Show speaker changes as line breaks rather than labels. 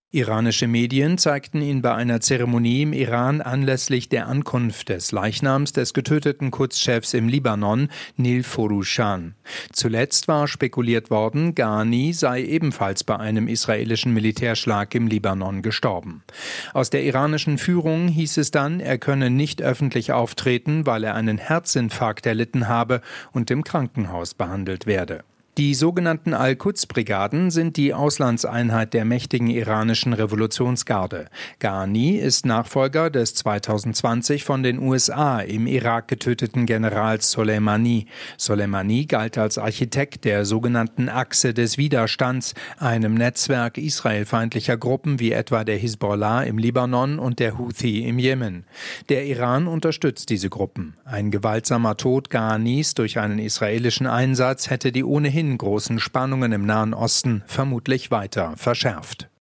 Iranische Medien zeigten ihn bei einer Zeremonie im Iran anlässlich der Ankunft des Leichnams des getöteten Quds-Chefs im Libanon, Nil Forushan. Zuletzt war spekuliert worden, Ghani sei ebenfalls bei einem israelischen Militärschlag im Libanon gestorben. Aus der iranischen Führung hieß es dann, er könne nicht öffentlich auftreten, weil er einen Herzinfarkt erlitten habe und im Krankenhaus behandelt werde. Die sogenannten Al-Quds-Brigaden sind die Auslandseinheit der mächtigen iranischen Revolutionsgarde. Ghani ist Nachfolger des 2020 von den USA im Irak getöteten Generals Soleimani. Soleimani galt als Architekt der sogenannten Achse des Widerstands, einem Netzwerk israelfeindlicher Gruppen wie etwa der Hisbollah im Libanon und der Houthi im Jemen. Der Iran unterstützt diese Gruppen. Ein gewaltsamer Tod Ghanis durch einen israelischen Einsatz hätte die ohnehin großen Spannungen im Nahen Osten vermutlich weiter verschärft.